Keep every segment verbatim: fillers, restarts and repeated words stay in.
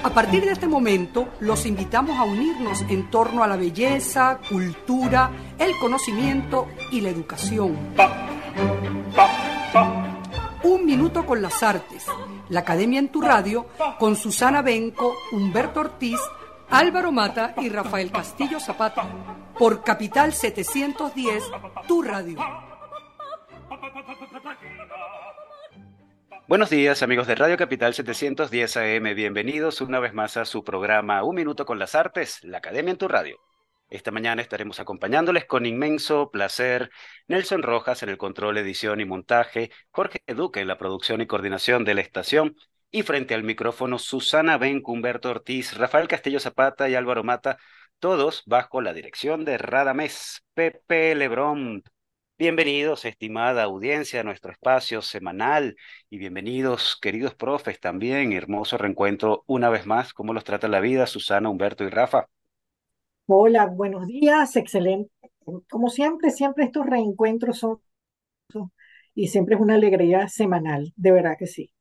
A partir de este momento, los invitamos a unirnos en torno a la belleza, cultura, el conocimiento y la educación. Un minuto con las artes. La Academia en tu Radio, con Susana Benco, Humberto Ortiz, Álvaro Mata y Rafael Castillo Zapata. Por Capital setecientos diez, tu radio. Buenos días, amigos de Radio Capital setecientos diez A M. Bienvenidos una vez más a su programa Un Minuto con las Artes, la Academia en tu Radio. Esta mañana estaremos acompañándoles con inmenso placer Nelson Rojas en el control, edición y montaje, Jorge Duque en la producción y coordinación de la estación, y frente al micrófono Susana Benco, Humberto Ortiz, Rafael Castillo Zapata y Álvaro Mata, todos bajo la dirección de Radamés Pepe Lebrón. Bienvenidos, estimada audiencia, a nuestro espacio semanal y bienvenidos, queridos profes, también. Hermoso reencuentro una vez más. ¿Cómo los trata la vida, Susana, Humberto y Rafa? Hola, buenos días, excelente. Como siempre, siempre estos reencuentros son y siempre es una alegría semanal, de verdad que sí.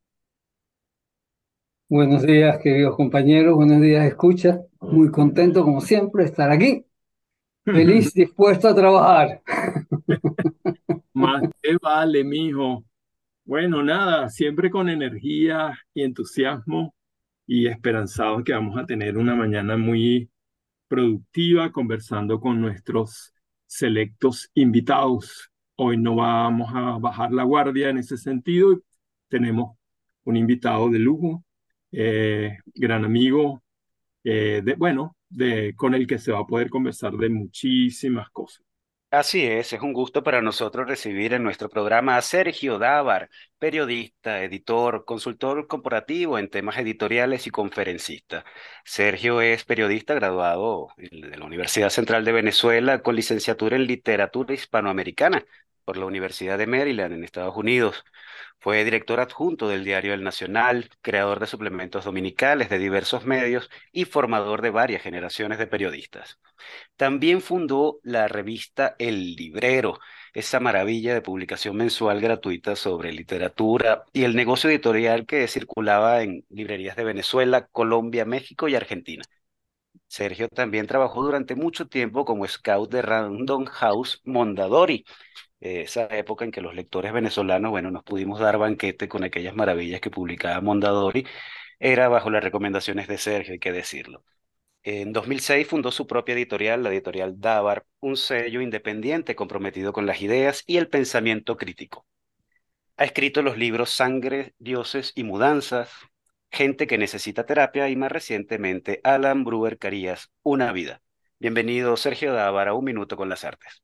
Buenos días, queridos compañeros, buenos días, escucha. Muy contento, como siempre, de estar aquí. Feliz, dispuesto a trabajar. Más que vale, mijo. Bueno, nada, siempre con energía y entusiasmo y esperanzados que vamos a tener una mañana muy productiva conversando con nuestros selectos invitados. Hoy no vamos a bajar la guardia en ese sentido. Tenemos un invitado de lujo, eh, gran amigo, eh, de, bueno, de, con el que se va a poder conversar de muchísimas cosas. Así es, es un gusto para nosotros recibir en nuestro programa a Sergio Dávar, periodista, editor, consultor corporativo en temas editoriales y conferencista. Sergio es periodista graduado de la Universidad Central de Venezuela con licenciatura en literatura hispanoamericana por la Universidad de Maryland en Estados Unidos. Fue director adjunto del diario El Nacional, creador de suplementos dominicales de diversos medios y formador de varias generaciones de periodistas. También fundó la revista El Librero, esa maravilla de publicación mensual gratuita sobre literatura y el negocio editorial que circulaba en librerías de Venezuela, Colombia, México y Argentina. Sergio también trabajó durante mucho tiempo como scout de Random House Mondadori, eh, esa época en que los lectores venezolanos, bueno, nos pudimos dar banquete con aquellas maravillas que publicaba Mondadori, era bajo las recomendaciones de Sergio, hay que decirlo. En dos mil seis fundó su propia editorial, la editorial Dávar, un sello independiente comprometido con las ideas y el pensamiento crítico. Ha escrito los libros Sangre, Dioses y Mudanzas, Gente que necesita terapia y más recientemente Alan Brewer Carías, Una vida. Bienvenido, Sergio Dávar, a Un Minuto con las Artes.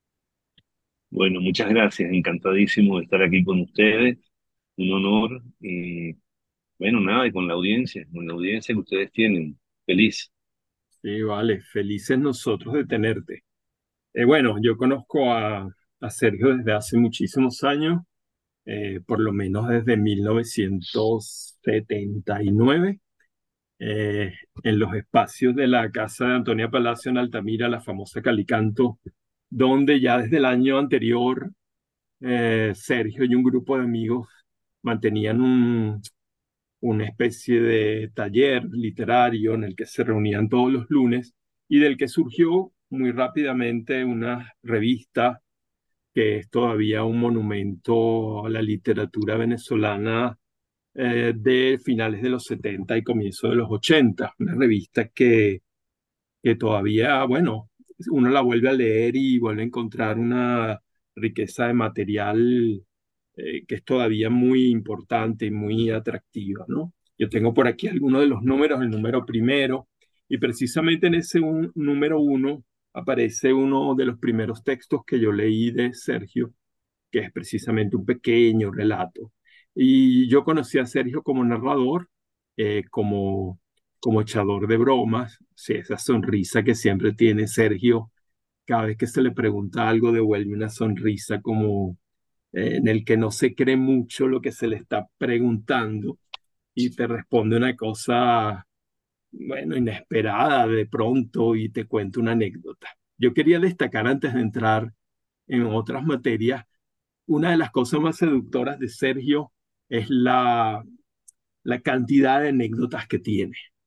Bueno, muchas gracias, encantadísimo de estar aquí con ustedes, un honor y bueno, nada, y con la audiencia, con la audiencia que ustedes tienen, feliz. Sí, vale, felices nosotros de tenerte. Eh, bueno, yo conozco a, a Sergio desde hace muchísimos años, eh, por lo menos desde mil novecientos setenta y nueve, eh, en los espacios de la casa de Antonia Palacio en Altamira, la famosa Calicanto, donde ya desde el año anterior eh, Sergio y un grupo de amigos mantenían un, una especie de taller literario en el que se reunían todos los lunes y del que surgió muy rápidamente una revista que es todavía un monumento a la literatura venezolana eh, de finales de los setenta y comienzo de los ochenta, una revista que, que todavía, bueno, uno la vuelve a leer y vuelve a encontrar una riqueza de material eh, que es todavía muy importante y muy atractiva, ¿no? Yo tengo por aquí algunos de los números, el número primero, y precisamente en ese un, número uno aparece uno de los primeros textos que yo leí de Sergio, que es precisamente un pequeño relato. Y yo conocí a Sergio como narrador, eh, como, como echador de bromas, sí, esa sonrisa que siempre tiene Sergio, cada vez que se le pregunta algo devuelve una sonrisa como eh, en el que no se cree mucho lo que se le está preguntando y te responde una cosa, bueno, inesperada de pronto y te cuenta una anécdota. Yo quería destacar antes de entrar en otras materias, una de las cosas más seductoras de Sergio es la, la cantidad de anécdotas que tiene.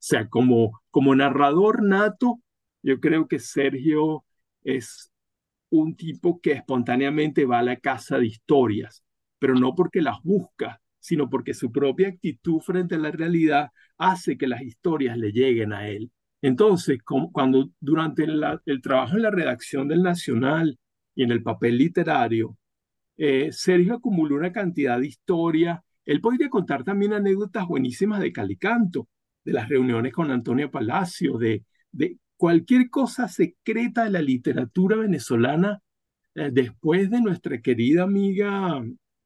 sea, como, como narrador nato, yo creo que Sergio es un tipo que espontáneamente va a la casa de historias, pero no porque las busca, sino porque su propia actitud frente a la realidad hace que las historias le lleguen a él. Entonces, como cuando durante la- el trabajo en la redacción del Nacional y en el papel literario, eh, Sergio acumuló una cantidad de historias. Él podría contar también anécdotas buenísimas de Calicanto, de las reuniones con Antonio Palacio, de, de cualquier cosa secreta de la literatura venezolana, eh, después de nuestra querida amiga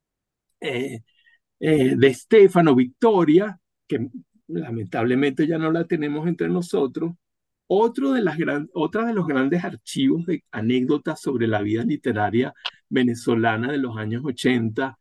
eh, eh, de Estefano Victoria, que lamentablemente ya no la tenemos entre nosotros. Otro de las gran, otra de los grandes archivos de anécdotas sobre la vida literaria venezolana de los años ochenta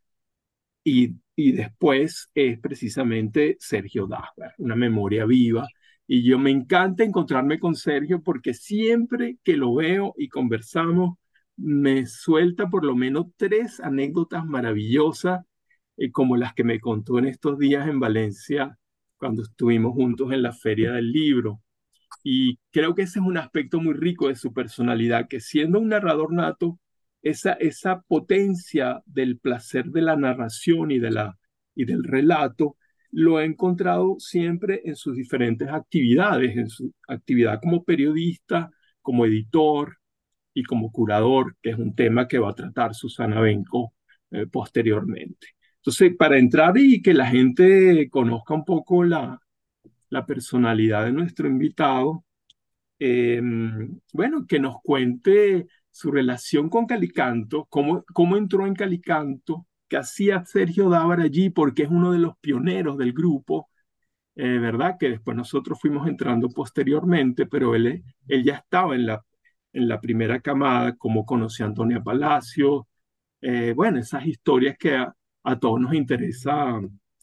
y, y después es precisamente Sergio Dasbar, una memoria viva. Y yo me encanta encontrarme con Sergio porque siempre que lo veo y conversamos, me suelta por lo menos tres anécdotas maravillosas, eh, como las que me contó en estos días en Valencia, cuando estuvimos juntos en la Feria del Libro. Y creo que ese es un aspecto muy rico de su personalidad, que siendo un narrador nato, esa, esa potencia del placer de la narración y, de la, y del relato, lo he encontrado siempre en sus diferentes actividades, en su actividad como periodista, como editor y como curador, que es un tema que va a tratar Susana Benco eh, posteriormente. Entonces, para entrar y que la gente conozca un poco la, la personalidad de nuestro invitado, eh, bueno, que nos cuente su relación con Calicanto, cómo, cómo entró en Calicanto, qué hacía Sergio Dávar allí, porque es uno de los pioneros del grupo, eh, ¿verdad? Que después nosotros fuimos entrando posteriormente, pero él, él ya estaba en la, en la primera camada, cómo conoció a Antonia Palacio, eh, bueno, esas historias que a, a todos nos interesa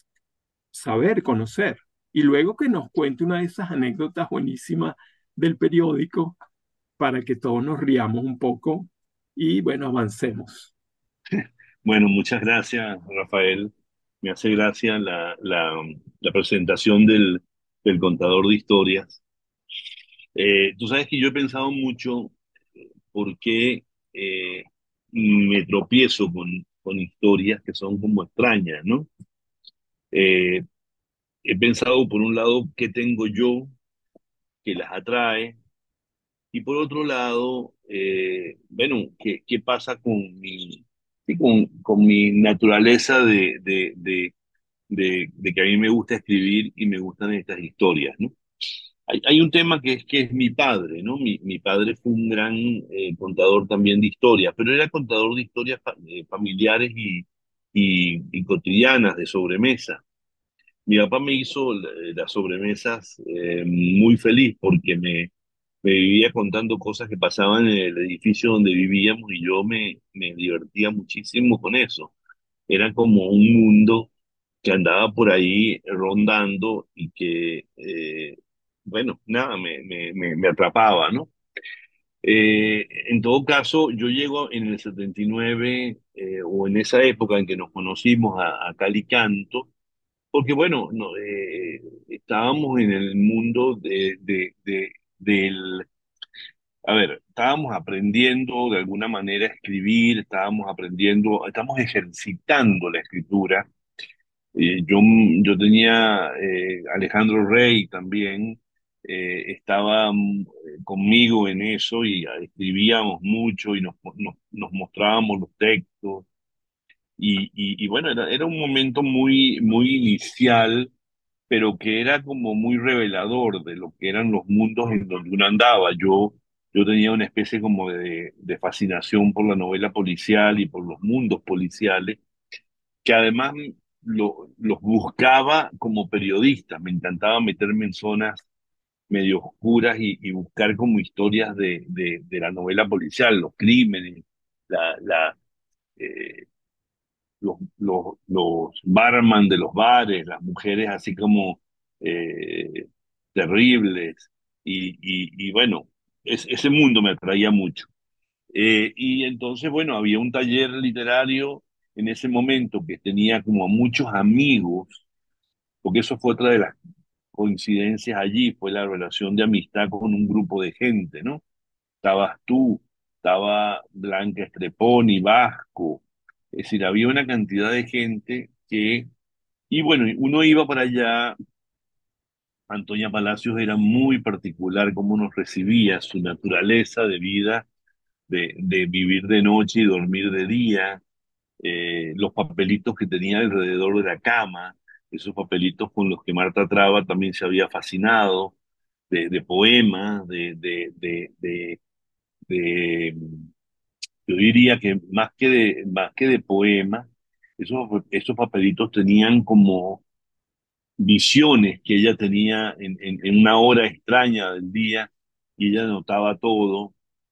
saber, conocer. Y luego que nos cuente una de esas anécdotas buenísimas del periódico para que todos nos riamos un poco y bueno, avancemos. Bueno, muchas gracias, Rafael. Me hace gracia la, la, la presentación del, del contador de historias. Eh, tú sabes que yo he pensado mucho por qué eh, me tropiezo con, con historias que son como extrañas, ¿no? Eh, He pensado, por un lado, qué tengo yo que las atrae, y por otro lado, eh, bueno, qué, qué pasa con mi, sí, con, con mi naturaleza de, de, de, de, de que a mí me gusta escribir y me gustan estas historias, ¿no? Hay, hay un tema que es que es mi padre, ¿no? Mi, mi padre fue un gran eh, contador también de historias, pero era contador de historias fa- eh, familiares y, y, y cotidianas, de sobremesa. Mi papá me hizo eh, las sobremesas eh, muy feliz porque me, me vivía contando cosas que pasaban en el edificio donde vivíamos y yo me, me divertía muchísimo con eso. Era como un mundo que andaba por ahí rondando y que, eh, bueno, nada, me, me, me, me atrapaba, ¿no? Eh, en todo caso, yo llego en el setenta y nueve eh, o en esa época en que nos conocimos a, a Cali Canto, porque bueno, no, eh, estábamos en el mundo de, de, de- del, a ver, estábamos aprendiendo de alguna manera a escribir, estábamos aprendiendo, estamos ejercitando la escritura. Eh, yo, yo tenía eh, Alejandro Rey también, eh, estaba mm, conmigo en eso y ah, escribíamos mucho y nos, nos, nos mostrábamos los textos. Y, y, y bueno, era, era un momento muy, muy inicial, pero que era como muy revelador de lo que eran los mundos en donde uno andaba. Yo, yo tenía una especie como de, de fascinación por la novela policial y por los mundos policiales, que además lo- los buscaba como periodista. Me encantaba meterme en zonas medio oscuras y, y buscar como historias de, de, de la novela policial, los crímenes, la, la, eh, los, los, los barman de los bares, las mujeres así como eh, terribles. Y, y, y bueno, es- ese mundo me atraía mucho. Eh, y entonces, bueno, había un taller literario en ese momento que tenía como muchos amigos, porque eso fue otra de las coincidencias allí, fue la relación de amistad con un grupo de gente, ¿no? Estabas tú, estaba Blanca Estreponi, Vasco, es decir, había una cantidad de gente que, y bueno, uno iba para allá. Antonia Palacios era muy particular cómo nos recibía, su naturaleza de vida, de, de vivir de noche y dormir de día, eh, los papelitos que tenía alrededor de la cama, esos papelitos con los que Marta Traba también se había fascinado, de, de poemas, de, de, de, de, de- yo diría que más que de, más que de poemas, esos, esos papelitos tenían como visiones que ella tenía en, en, en una hora extraña del día y ella anotaba todo.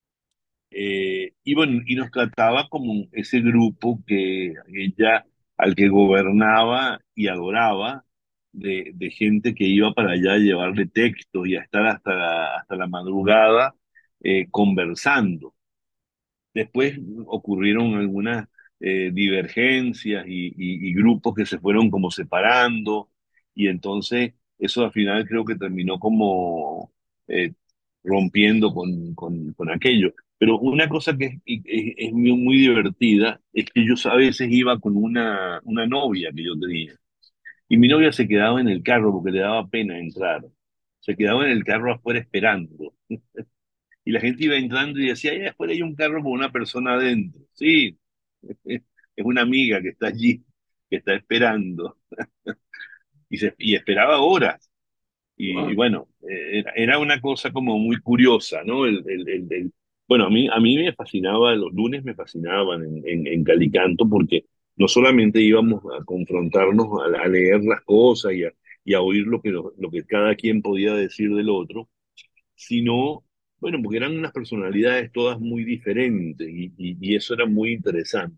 Eh, y bueno, y nos trataba como ese grupo que ella, al que gobernaba y adoraba, de, de gente que iba para allá a llevarle textos y a estar hasta la, hasta la madrugada eh, conversando. Después ocurrieron algunas eh, divergencias y, y- y grupos que se fueron como separando y entonces eso al final creo que terminó como eh, rompiendo con, con, con aquello. Pero una cosa que es, es- es muy, muy divertida es que yo a veces iba con una, una novia que yo tenía y mi novia se quedaba en el carro porque le daba pena entrar. Se quedaba en el carro afuera esperando. Y la gente iba entrando y decía, allá afuera hay un carro con una persona adentro. Sí, es una amiga que está allí, que está esperando. Y, se, y esperaba horas. Y, y Wow. bueno, eh, era, era una cosa como muy curiosa, ¿no? El, el, el- el- bueno, a mí, a mí me fascinaba, los lunes me fascinaban en, en, en Calicanto porque no solamente íbamos a confrontarnos, a, a leer las cosas y a, y a oír lo que, lo, lo que cada quien podía decir del otro, sino, bueno, porque eran unas personalidades todas muy diferentes y, y- y eso era muy interesante.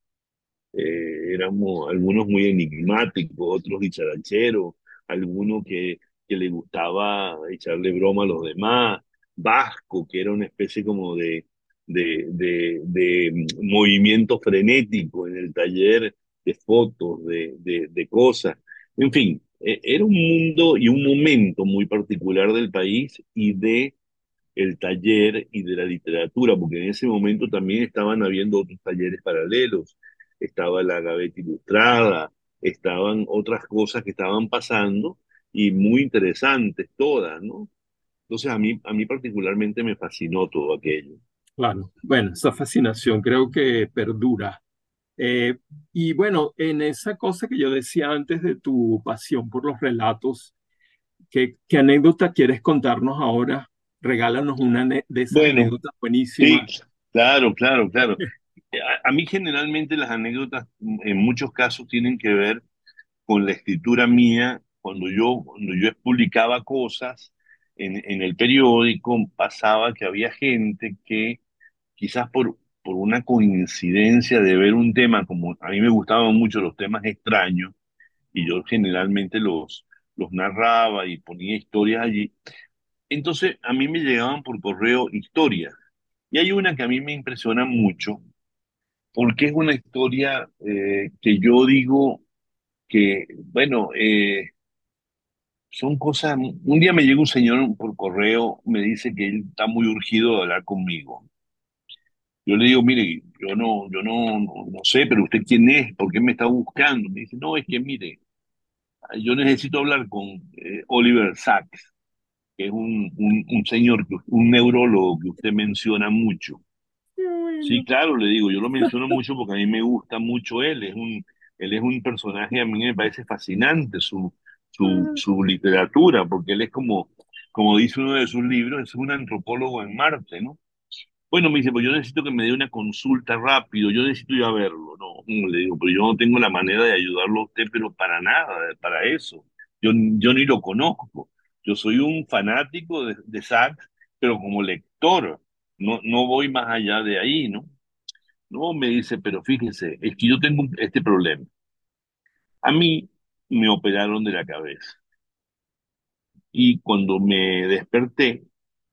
Eh, éramos algunos muy enigmáticos, otros dicharacheros, algunos que, que le gustaba echarle broma a los demás, Vasco, que era una especie como de, de, de, de movimiento frenético en el taller de fotos, de, de, de cosas. En fin, eh, era un mundo y un momento muy particular del país y de el taller y de la literatura, porque en ese momento también estaban habiendo otros talleres paralelos, estaba la Gaveta Ilustrada, estaban otras cosas que estaban pasando y muy interesantes todas, ¿no? Entonces a mí, a mí particularmente me fascinó todo aquello. Claro, bueno, esa fascinación creo que perdura. Eh, y bueno, en esa cosa que yo decía antes de tu pasión por los relatos, ¿qué, qué anécdota quieres contarnos ahora? Regálanos una ane- de esas Bueno, anécdotas sí, buenísimas. claro, claro, claro. A, a mí generalmente las anécdotas en muchos casos tienen que ver con la escritura mía, cuando yo, cuando yo publicaba cosas en, en el periódico, pasaba que había gente que quizás por, por una coincidencia de ver un tema, como a mí me gustaban mucho los temas extraños, y yo generalmente los, los narraba y ponía historias allí, entonces a mí me llegaban por correo historias. Y hay una que a mí me impresiona mucho, porque es una historia eh, que yo digo que, bueno, eh, son cosas. Un día me llega un señor por correo, me dice que él está muy urgido de hablar conmigo. Yo le digo, mire, yo no, yo no, no, no sé, pero usted quién es, ¿por qué me está buscando? Me dice, no, es que mire, yo necesito hablar con eh, Oliver Sacks, que es un, un, un señor, que- un neurólogo que usted menciona mucho. Qué Sí, bueno. claro, le digo, yo lo menciono mucho porque a mí me gusta mucho él, es un, él es un personaje, a mí me parece fascinante su, su, su literatura, porque él es como, como dice uno de sus libros, es un antropólogo en Marte, ¿no? Bueno, me dice, pues yo necesito que me dé una consulta rápido, yo necesito ir a verlo, ¿no? Mm, Le digo, pero yo no tengo la manera de ayudarlo a usted, pero para nada, para eso. Yo, yo ni lo conozco. Yo soy un fanático de, de Sachs, pero como lector, no, no voy más allá de ahí, ¿no? No, me dice, pero fíjese, es que yo tengo un- este problema. A mí me operaron de la cabeza y cuando me desperté,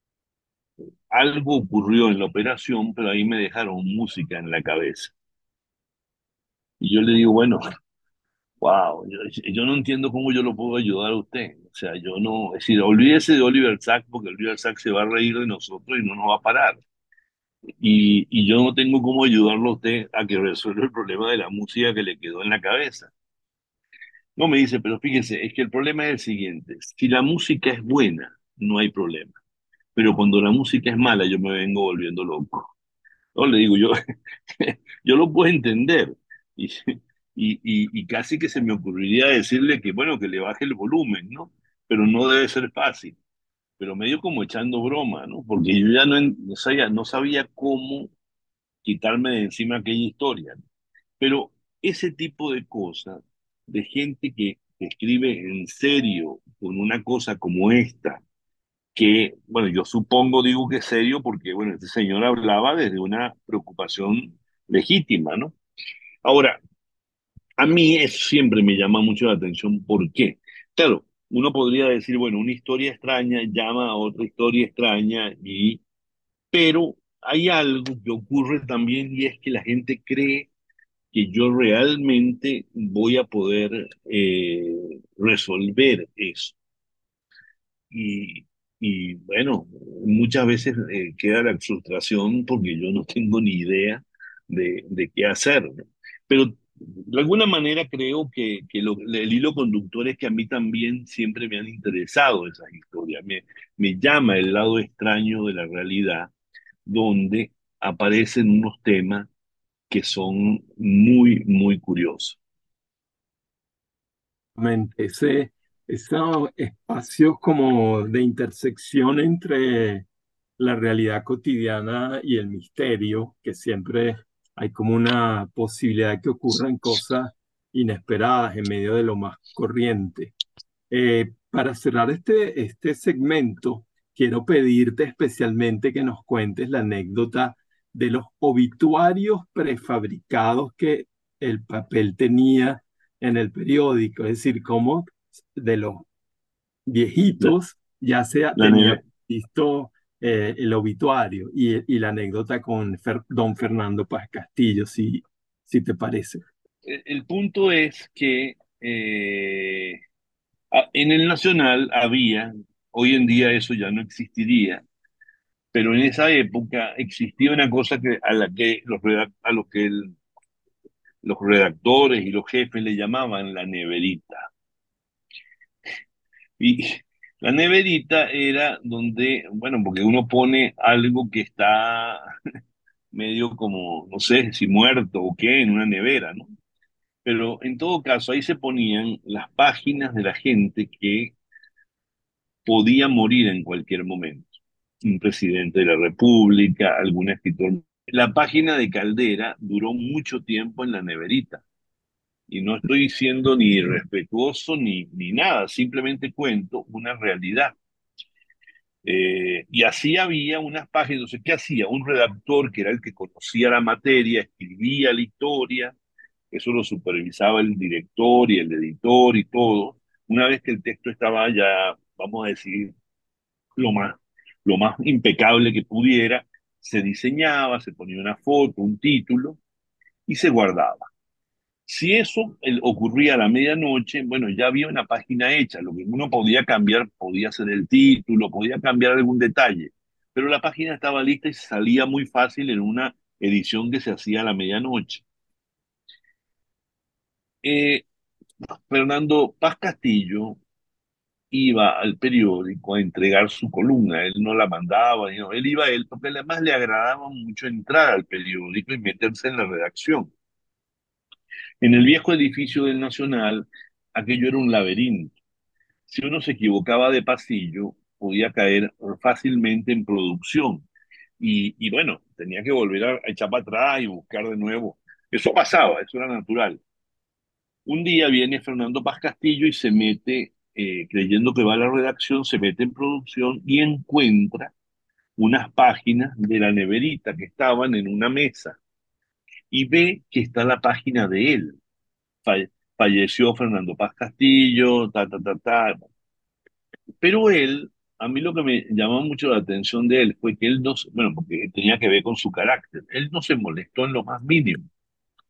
algo ocurrió en la operación, pero ahí me dejaron música en la cabeza. Y yo le digo, bueno, wow, yo, yo no entiendo cómo yo lo puedo ayudar a usted. O sea, yo no, es decir, olvídese de Oliver Sacks porque Oliver Sacks se va a reír de nosotros y no nos va a parar. Y, y yo no tengo cómo ayudarlo a usted a que resuelva el problema de la música que le quedó en la cabeza. No me dice, pero fíjese, es que el problema es el siguiente. Si la música es buena, no hay problema. Pero cuando la música es mala, yo me vengo volviendo loco. No, le digo, yo, yo lo puedo entender. Y, y, y, y casi que se me ocurriría decirle que, bueno, que le baje el volumen, ¿no? Pero no debe ser fácil. Pero medio como echando broma, ¿no? Porque yo ya no, en- no sabía, no sabía cómo quitarme de encima aquella historia, ¿no? Pero ese tipo de cosas, de gente que, que escribe en serio con una cosa como esta, que, bueno, yo supongo, digo que es serio porque, bueno, este señor hablaba desde una preocupación legítima, ¿no? Ahora, a mí eso siempre me llama mucho la atención. ¿Por qué? Claro, uno podría decir, bueno, una historia extraña llama a otra historia extraña, y, pero hay algo que ocurre también y es que la gente cree que yo realmente voy a poder eh, resolver eso. Y, y bueno, muchas veces eh, queda la frustración porque yo no tengo ni idea de, de qué hacer, ¿no? Pero de alguna manera creo que, que lo- el hilo conductor es que a mí también siempre me han interesado esas historias. Me, me llama el lado extraño de la realidad, donde aparecen unos temas que son muy, muy curiosos. Mente, Ese, esos espacios como de intersección entre la realidad cotidiana y el misterio, que siempre hay como una posibilidad de que ocurran cosas inesperadas en medio de lo más corriente. Eh, para cerrar este, este segmento, quiero pedirte especialmente que nos cuentes la anécdota de los obituarios prefabricados que el papel tenía en el periódico, es decir, cómo de los La, viejitos ya se la tenía neve- visto eh, el obituario y, y la anécdota con Fer- don Fernando Paz Castillo, si, si te parece. el, el punto es que eh, a- en el Nacional había, hoy en día eso ya no existiría, pero en esa época existía una cosa que, a la que los, redac- a los que el- los redactores y los jefes le llamaban la neverita. Y la neverita era donde, bueno, porque uno pone algo que está medio como, no sé si muerto o qué, en una nevera, ¿no? Pero en todo caso, ahí se ponían las páginas de la gente que podía morir en cualquier momento. Un presidente de la República, algún escritor. La página de Caldera duró mucho tiempo en la neverita. Y no estoy siendo ni irrespetuoso ni, ni nada, simplemente cuento una realidad. Eh, y así había unas páginas. Entonces, ¿qué hacía? Un redactor que era el que conocía la materia, escribía la historia, eso lo supervisaba el director y el editor y todo. Una vez que el texto estaba ya, vamos a decir, lo más, lo más impecable que pudiera, se diseñaba, se ponía una foto, un título y se guardaba. Si eso el- ocurría a la medianoche, bueno, ya había una página hecha. Lo que uno podía cambiar podía ser el título, podía cambiar algún detalle, pero la página estaba lista y salía muy fácil en una edición que se hacía a la medianoche. Eh, Fernando Paz Castillo iba al periódico a entregar su columna. Él no la mandaba, no, él iba a él, porque además le agradaba mucho entrar al periódico y meterse en la redacción. En el viejo edificio del Nacional, aquello era un laberinto. Si uno se equivocaba de pasillo, podía caer fácilmente en producción. Y, y bueno, tenía que volver a, a echar para atrás y buscar de nuevo. Eso pasaba, eso era natural. Un día viene Fernando Paz Castillo y se mete, eh, creyendo que va a la redacción, se mete en producción y encuentra unas páginas de la neverita que estaban en una mesa y ve que está la página de él. Falle- falleció Fernando Paz Castillo, ta, ta, ta, ta. Pero él, a mí lo que me llamó mucho la atención de él fue que él no, se- bueno, porque tenía que ver con su carácter, él no se molestó en lo más mínimo.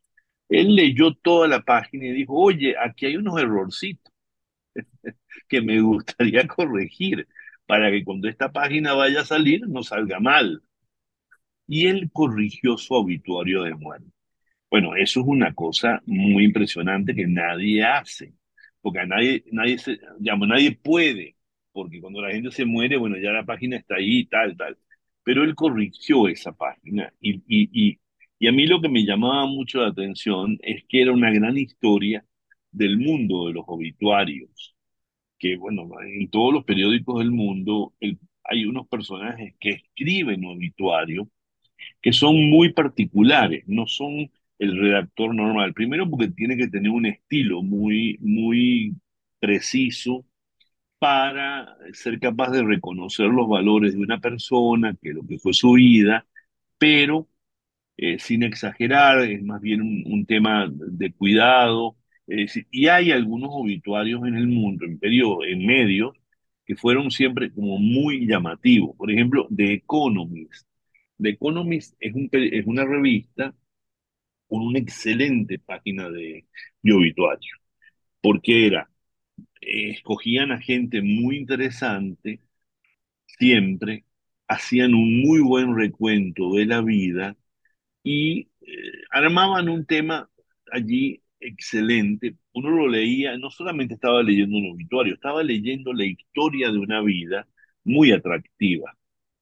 Él leyó toda la página y dijo, oye, aquí hay unos errorcitos que me gustaría corregir para que cuando esta página vaya a salir no salga mal. Y él corrigió su obituario de muerte. Bueno, eso es una cosa muy impresionante que nadie hace, porque a nadie, nadie se, digamos, nadie puede, porque cuando la gente se muere, bueno, ya la página está ahí, tal, tal. Pero él corrigió esa página y, y, y, y a mí lo que me llamaba mucho la atención es que era una gran historia del mundo de los obituarios, que bueno, en todos los periódicos del mundo el- hay unos personajes que escriben obituarios que son muy particulares, no son el redactor normal. Primero porque tiene que tener un estilo muy, muy preciso para ser capaz de reconocer los valores de una persona, que lo que fue su vida, pero eh, sin exagerar, es más bien un, un tema de cuidado. Es decir, y hay algunos obituarios en el mundo, en, perio- en medios, que fueron siempre como muy llamativos. Por ejemplo, The Economist. The Economist es, un, pe- es una revista con una excelente página de, de obituario, porque era, eh, escogían a gente muy interesante, siempre hacían un muy buen recuento de la vida y eh, armaban un tema allí excelente. Uno lo leía, no solamente estaba leyendo un obituario, estaba leyendo la historia de una vida muy atractiva.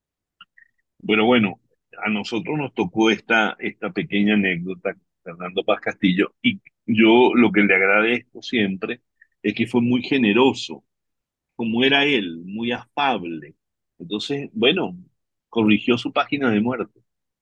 Pero bueno, a nosotros nos tocó esta, esta pequeña anécdota, Fernando Paz Castillo, y yo lo que le agradezco siempre es que fue muy generoso, como era él, muy afable. Entonces, bueno, corrigió su página de muerte.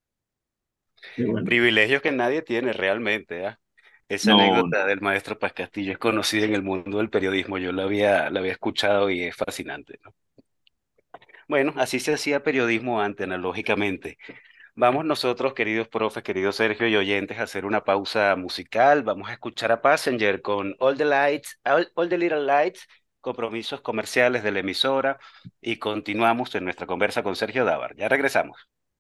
Y bueno, Privilegios que nadie tiene realmente, ¿ah? Esa No, anécdota no. del maestro Paz Castillo es conocida en el mundo del periodismo. Yo la había, la había escuchado y es fascinante, ¿no? Bueno, así se hacía periodismo antes, analógicamente. Vamos nosotros, queridos profes, queridos Sergio y oyentes, a hacer una pausa musical. Vamos a escuchar a Passenger con All the Lights, All, All the Little Lights, compromisos comerciales de la emisora, y continuamos en nuestra conversa con Sergio Dávar. Ya regresamos.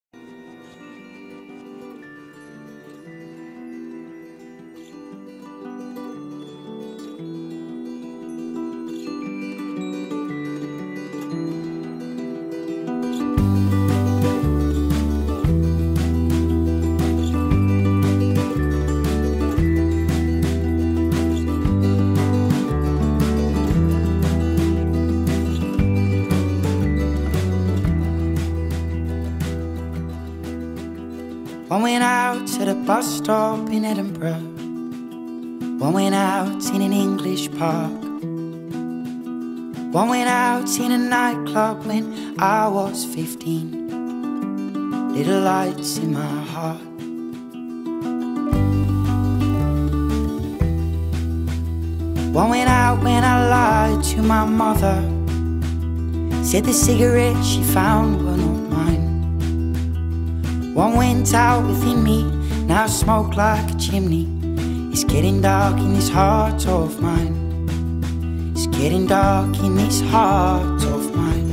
One went out to the bus stop in Edinburgh. One went out in an English park. One went out in a nightclub when I was fifteen. Little lights in my heart. One went out when I lied to my mother. Said the cigarettes she found were not mine. One went out within me, now I smoke like a chimney. It's getting dark in this heart of mine. It's getting dark in this heart of mine.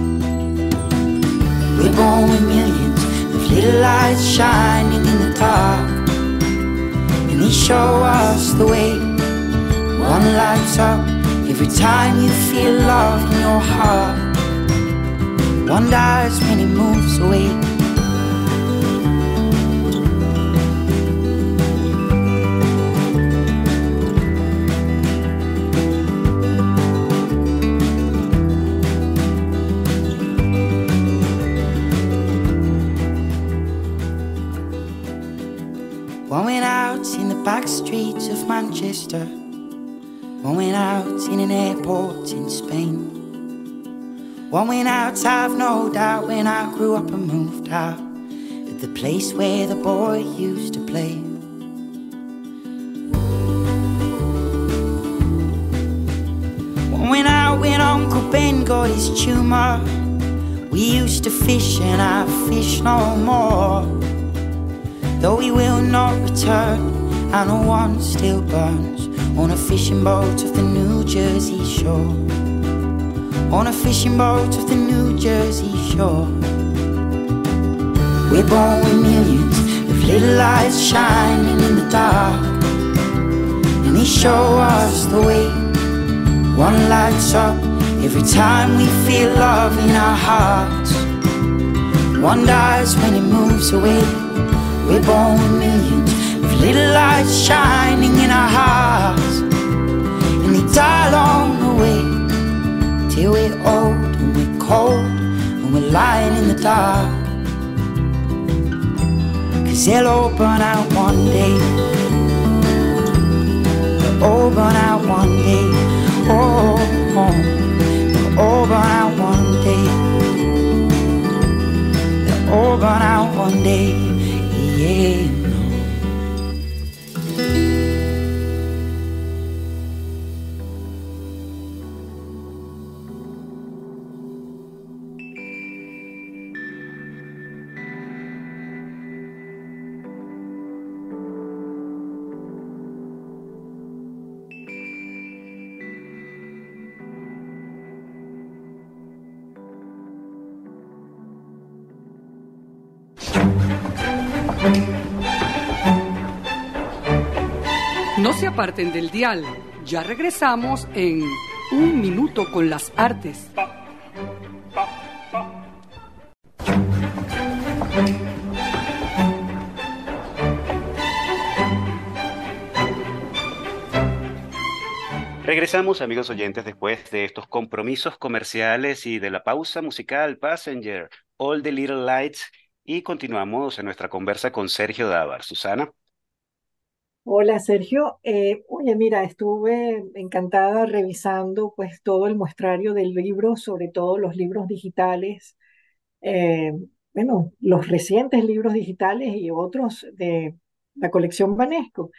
We're born with millions of little lights shining in the dark, and they show us the way. One lights up every time you feel love in your heart. One dies when it moves away. One went out in the back streets of Manchester. One went out in an airport in Spain. One went out, I've no doubt, when I grew up and moved out, at the place where the boy used to play. One went out when Uncle Ben got his tumour. We used to fish and I fish no more. Though we will not return, I know one still burns on a fishing boat of the New Jersey shore. On a fishing boat of the New Jersey shore. We're born with millions of little lights shining in the dark, he show us the way. One lights up every time we feel love in our hearts. One dies when he moves away. We're born with millions of little lights shining in our hearts, and they die along the way till we're old and we're cold and we're lying in the dark. Cause they'll all burn out one day. They'll all burn out one day. Oh, oh. They'll all burn out one day. They'll all burn out one day. Yeah, no. No se aparten del dial. Ya regresamos en Un Minuto con las Artes. Regresamos, amigos oyentes, después de estos compromisos comerciales y de la pausa musical Passenger, All the Little Lights, y continuamos en nuestra conversa con Sergio Dávar. Susana. Hola Sergio, Eh, oye mira, estuve encantada revisando pues todo el muestrario del libro, sobre todo los libros digitales, eh, bueno, los recientes libros digitales y otros de la colección Banesco.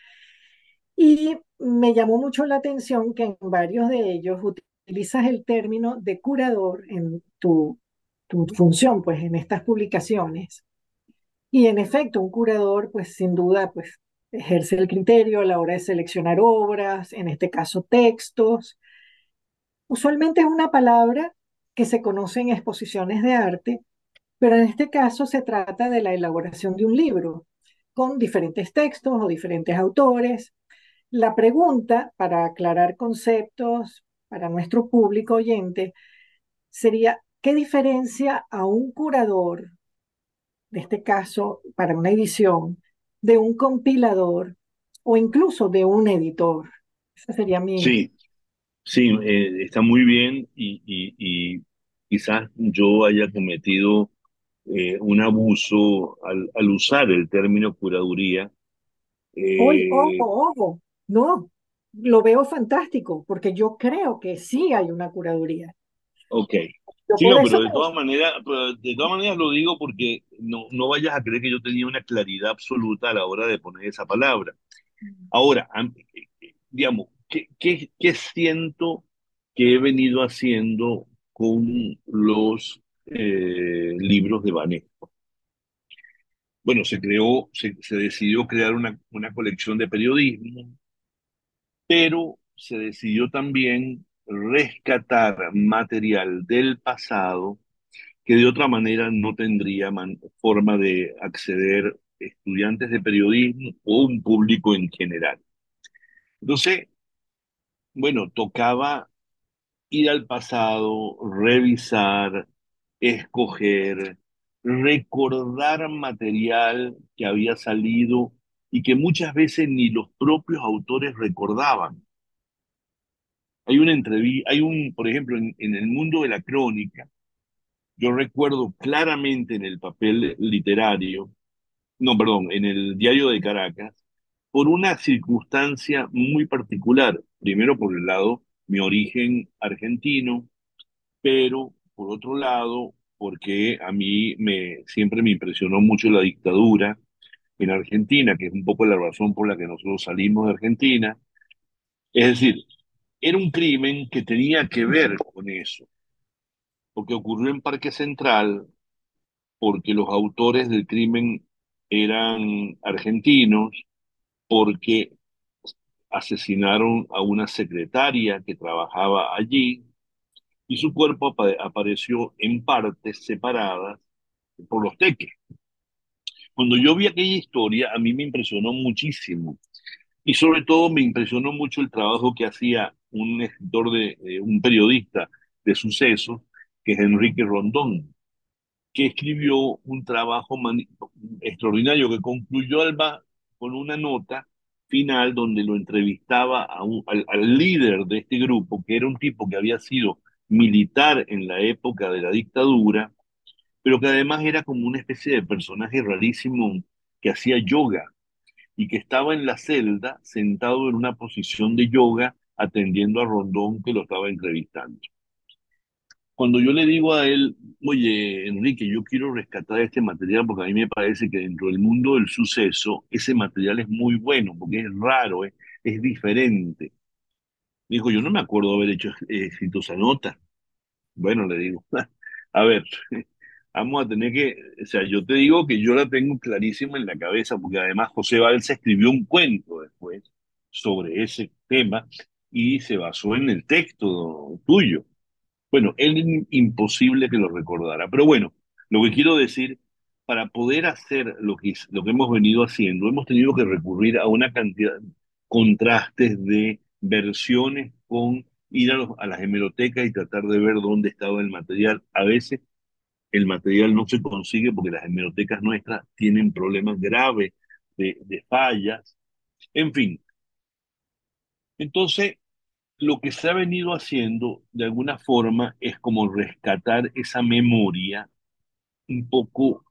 Y me llamó mucho la atención que en varios de ellos utilizas el término de curador en tu, tu función, pues en estas publicaciones. Y en efecto, un curador, pues sin duda, pues ejerce el criterio a la hora de seleccionar obras, en este caso textos. Usualmente es una palabra que se conoce en exposiciones de arte, pero en este caso se trata de la elaboración de un libro con diferentes textos o diferentes autores. La pregunta, para aclarar conceptos para nuestro público oyente, sería, ¿qué diferencia a un curador, de este caso para una edición, de un compilador o incluso de un editor? Esa sería mi... Sí, sí, eh, está muy bien y, y- y quizás yo haya cometido eh, un abuso al, al usar el término curaduría. Oye, ojo, Eh, ojo, no, lo veo fantástico porque yo creo que sí hay una curaduría. ok, Yo sí, por no, eso pero te... de todas maneras, pero de todas maneras lo digo porque no, no vayas a creer que yo tenía una claridad absoluta a la hora de poner esa palabra. Ahora, am- eh, eh, digamos, ¿qué, qué, qué siento que he venido haciendo con los eh, libros de Banesco? Bueno, se creó, se, se decidió crear una, una colección de periodismo, pero se decidió también rescatar material del pasado que de otra manera no tendría man- forma de acceder estudiantes de periodismo o un público en general. Entonces, bueno, tocaba ir al pasado, revisar, escoger, recordar material que había salido y que muchas veces ni los propios autores recordaban. Hay una entrevista, hay un, por ejemplo, en, en el mundo de la crónica, yo recuerdo claramente en el papel literario, no, perdón, en el diario de Caracas, por una circunstancia muy particular. Primero, por el lado, mi origen argentino, pero por otro lado, porque a mí me, siempre me impresionó mucho la dictadura en Argentina, que es un poco la razón por la que nosotros salimos de Argentina. Es decir, era un crimen que tenía que ver con eso, porque ocurrió en Parque Central, porque los autores del crimen eran argentinos, porque asesinaron a una secretaria que trabajaba allí y su cuerpo apa- apareció en partes separadas por los teques. Cuando yo vi aquella historia, a mí me impresionó muchísimo. Y sobre todo me impresionó mucho el trabajo que hacía un escritor de, eh, un periodista de sucesos, que es Enrique Rondón, que escribió un trabajo mani- extraordinario que concluyó Alba con una nota final donde lo entrevistaba a un- al, al líder de este grupo, que era un tipo que había sido militar en la época de la dictadura, pero que además era como una especie de personaje rarísimo que hacía yoga y que estaba en la celda sentado en una posición de yoga atendiendo a Rondón que lo estaba entrevistando. Cuando yo le digo a él, oye, Enrique, yo quiero rescatar este material porque a mí me parece que dentro del mundo del suceso ese material es muy bueno, porque es raro, es, es diferente. Dijo, yo no me acuerdo haber hecho eh, escrito esa nota. Bueno, le digo, a ver, vamos a tener que, o sea, yo te digo que yo la tengo clarísima en la cabeza, porque además José Balsa escribió un cuento después sobre ese tema y se basó en el texto tuyo. Bueno, él es imposible que lo recordara. Pero bueno, lo que quiero decir, para poder hacer lo que, lo que hemos venido haciendo, hemos tenido que recurrir a una cantidad de contrastes de versiones con ir a, los- a las hemerotecas y tratar de ver dónde estaba el material. A veces el material no se consigue porque las hemerotecas nuestras tienen problemas graves de, de fallas. En fin, entonces lo que se ha venido haciendo de alguna forma es como rescatar esa memoria un poco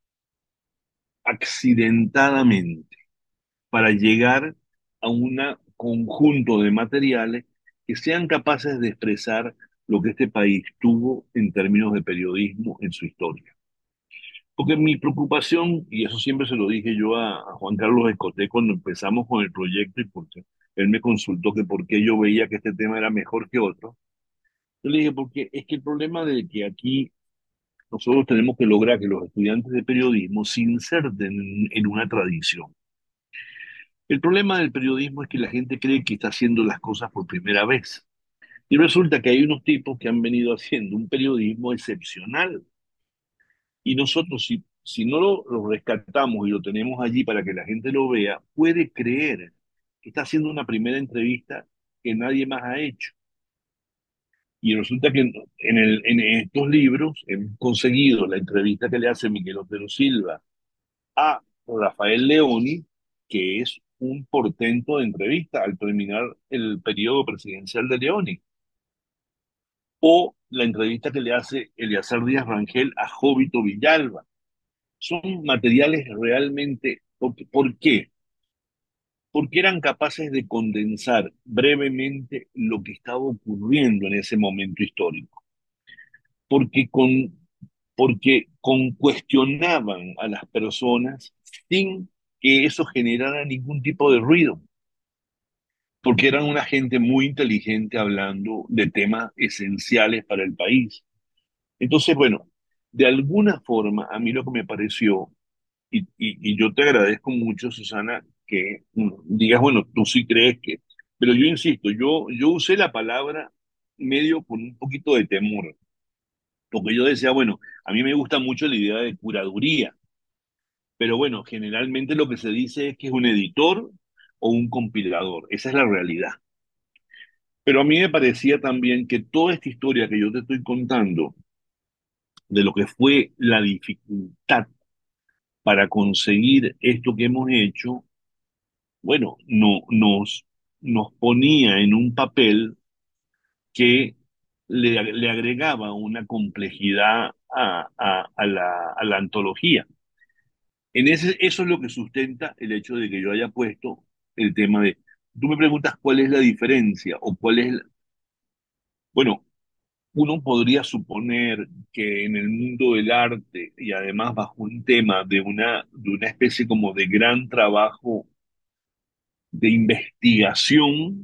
accidentadamente para llegar a un conjunto de materiales que sean capaces de expresar lo que este país tuvo en términos de periodismo en su historia. Porque mi preocupación, y eso siempre se lo dije yo a, a Juan Carlos Escoté cuando empezamos con el proyecto y porque él me consultó que por qué yo veía que este tema era mejor que otro. Yo le dije, porque es que el problema de que aquí nosotros tenemos que lograr que los estudiantes de periodismo se inserten en, en una tradición. El problema del periodismo es que la gente cree que está haciendo las cosas por primera vez. Y resulta que hay unos tipos que han venido haciendo un periodismo excepcional. Y nosotros, si, si no lo, lo rescatamos y lo tenemos allí para que la gente lo vea, puede creer que está haciendo una primera entrevista que nadie más ha hecho. Y resulta que en, en el, en estos libros hemos conseguido la entrevista que le hace Miguel Otero Silva a Rafael Leoni, que es un portento de entrevista al terminar el periodo presidencial de Leoni, o la entrevista que le hace Eleazar Díaz Rangel a Jovito Villalba. Son materiales realmente, ¿por, ¿por qué? Porque eran capaces de condensar brevemente lo que estaba ocurriendo en ese momento histórico. Porque con, porque con cuestionaban a las personas sin que eso generara ningún tipo de ruido, porque eran una gente muy inteligente hablando de temas esenciales para el país. Entonces, bueno, de alguna forma, a mí lo que me pareció, y, y, y yo te agradezco mucho, Susana, que mm, digas, bueno, tú sí crees que, pero yo insisto, yo, yo usé la palabra medio con un poquito de temor, porque yo decía, bueno, a mí me gusta mucho la idea de curaduría, pero bueno, generalmente lo que se dice es que es un editor o un compilador, esa es la realidad. Pero a mí me parecía también que toda esta historia que yo te estoy contando, de lo que fue la dificultad para conseguir esto que hemos hecho, bueno, no, nos, nos ponía en un papel que le, le agregaba una complejidad a, a, a la, a la antología. En ese, eso es lo que sustenta el hecho de que yo haya puesto el tema de, tú me preguntas cuál es la diferencia o cuál es, la- bueno, uno podría suponer que en el mundo del arte y además bajo un tema de una, de una especie como de gran trabajo de investigación,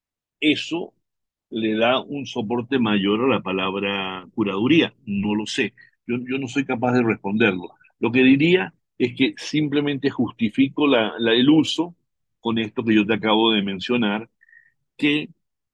eso le da un soporte mayor a la palabra curaduría. No lo sé. Yo, yo no soy capaz de responderlo. Lo que diría es que simplemente justifico la, la- el uso con esto que yo te acabo de mencionar, que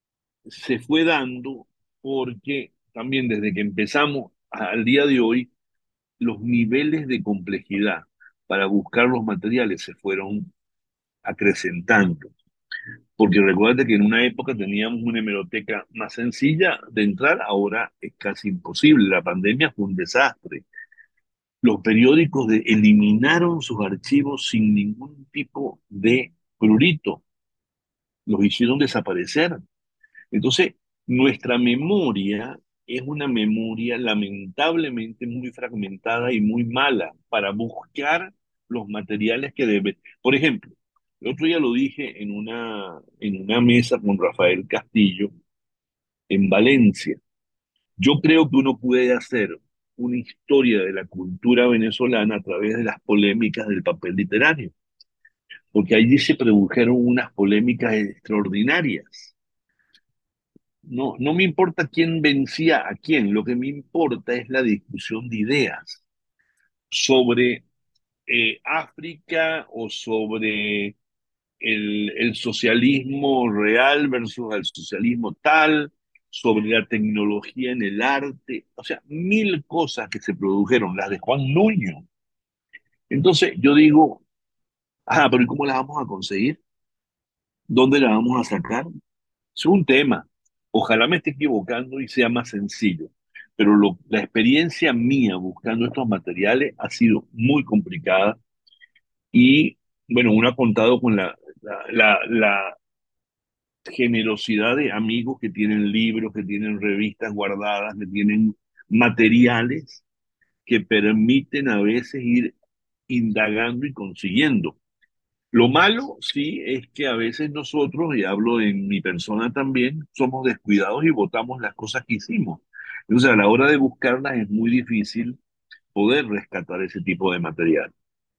se fue dando porque también desde que empezamos al día de hoy, los niveles de complejidad para buscar los materiales se fueron acrecentando. Porque recuerda que en una época teníamos una hemeroteca más sencilla de entrar, ahora es casi imposible. La pandemia fue un desastre. Los periódicos de- eliminaron sus archivos sin ningún tipo de prurito, los hicieron desaparecer. Entonces, nuestra memoria es una memoria lamentablemente muy fragmentada y muy mala para buscar los materiales que debe. Por ejemplo, el otro día lo dije en una, en una mesa con Rafael Castillo en Valencia. Yo creo que uno puede hacer una historia de la cultura venezolana a través de las polémicas del papel literario, porque allí se produjeron unas polémicas extraordinarias. No, no me importa quién vencía a quién, lo que me importa es la discusión de ideas sobre eh, África o sobre el, el socialismo real versus el socialismo tal, sobre la tecnología en el arte, o sea, mil cosas que se produjeron, las de Juan Nuño. Entonces yo digo, ah, pero ¿y cómo las vamos a conseguir? ¿Dónde las vamos a sacar? Es un tema. Ojalá me esté equivocando y sea más sencillo, pero lo- la experiencia mía buscando estos materiales ha sido muy complicada y, bueno, uno ha contado con la, la, la, la generosidad de amigos que tienen libros, que tienen revistas guardadas, que tienen materiales que permiten a veces ir indagando y consiguiendo. Lo malo, sí, es que a veces nosotros, y hablo en mi persona también, somos descuidados y votamos las cosas que hicimos. Entonces, a la hora de buscarlas es muy difícil poder rescatar ese tipo de material.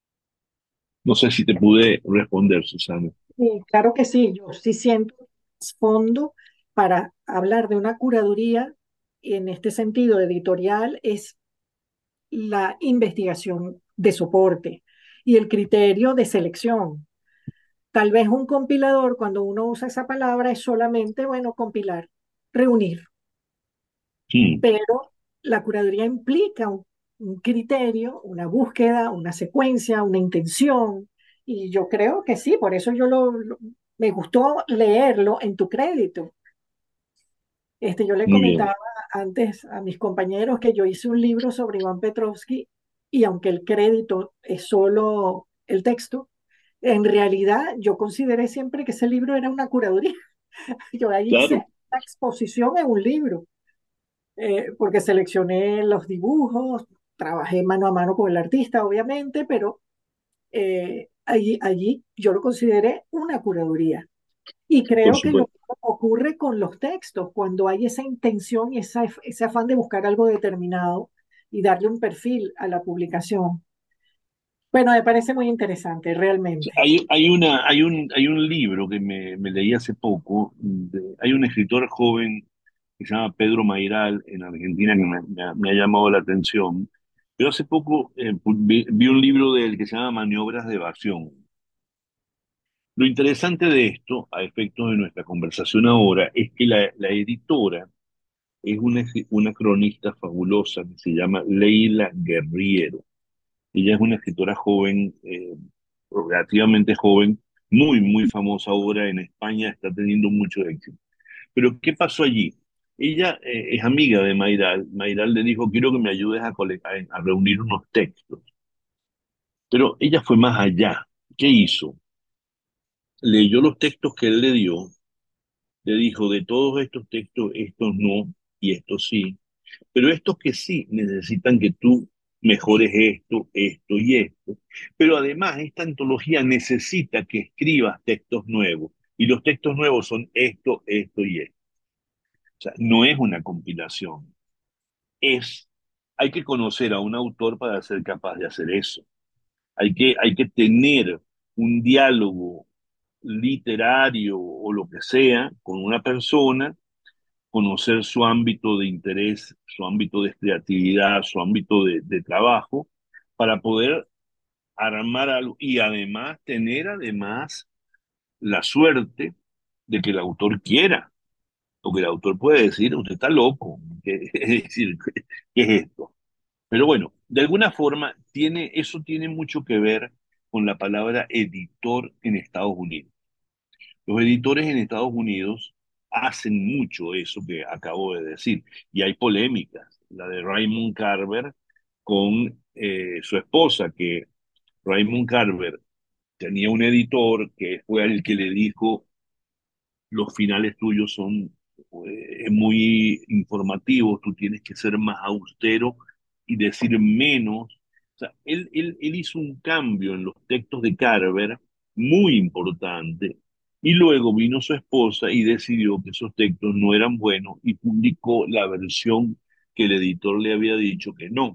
No sé si te pude responder, Susana. Sí, claro que sí, yo sí siento fondo para hablar de una curaduría en este sentido editorial es la investigación de soporte y el criterio de selección. Tal vez un compilador, cuando uno usa esa palabra, es solamente, bueno, compilar, reunir, Hmm, pero la curaduría implica un, un criterio, una búsqueda, una secuencia, una intención, y yo creo que sí, por eso yo lo, lo- me gustó leerlo en tu crédito. Este, yo le muy bien. comentaba antes a mis compañeros que yo hice un libro sobre Iván Petrovsky y aunque el crédito es solo el texto, en realidad yo consideré siempre que ese libro era una curaduría. Yo ahí hice Claro, una exposición en un libro, eh, porque seleccioné los dibujos, trabajé mano a mano con el artista, obviamente, pero eh, allí, allí yo lo consideré una curaduría. Y por creo que lo supuesto. mismo ocurre con los textos, cuando hay esa intención y esa, ese afán de buscar algo determinado y darle un perfil a la publicación. Bueno, me parece muy interesante, realmente. Hay, hay, una, hay, un, hay un libro que me, me leí hace poco, de- hay un escritor joven que se llama Pedro Mairal en Argentina que me, me ha, me ha llamado la atención. Pero hace poco eh, pu- vi, vi un libro de él que se llama Maniobras de evasión. Lo interesante de esto, a efectos de nuestra conversación ahora, es que la, la editora es una, una cronista fabulosa que se llama Leila Guerriero. Ella es una escritora joven, eh, relativamente joven, muy, muy famosa ahora en España, está teniendo mucho éxito. Pero ¿qué pasó allí? Ella eh, es amiga de Mayral. Mayral le dijo, quiero que me ayudes a, cole- a, a reunir unos textos. Pero ella fue más allá. ¿Qué hizo? Leyó los textos que él le dio, le dijo, de todos estos textos, estos no y estos sí. Pero estos que sí necesitan que tú mejores esto, esto y esto. Pero además esta antología necesita que escribas textos nuevos. Y los textos nuevos son esto, esto y esto. O sea, no es una compilación. Es, hay que conocer a un autor para ser capaz de hacer eso. Hay que, hay que tener un diálogo literario o lo que sea con una persona, conocer su ámbito de interés, su ámbito de creatividad, su ámbito de, de trabajo, para poder armar algo y además tener además la suerte de que el autor quiera, porque el autor puede decir, usted está loco, que- es decir, ¿qué es esto? Pero bueno, de alguna forma tiene, eso tiene mucho que ver con la palabra editor en Estados Unidos. Los editores en Estados Unidos hacen mucho eso que acabo de decir, y hay polémicas. La de Raymond Carver con eh, su esposa, que Raymond Carver tenía un editor que fue el que le dijo: los finales tuyos son eh, muy informativos, tú tienes que ser más austero y decir menos. O sea, él, él, él hizo un cambio en los textos de Carver muy importante, y luego vino su esposa y decidió que esos textos no eran buenos y publicó la versión que el editor le había dicho que no.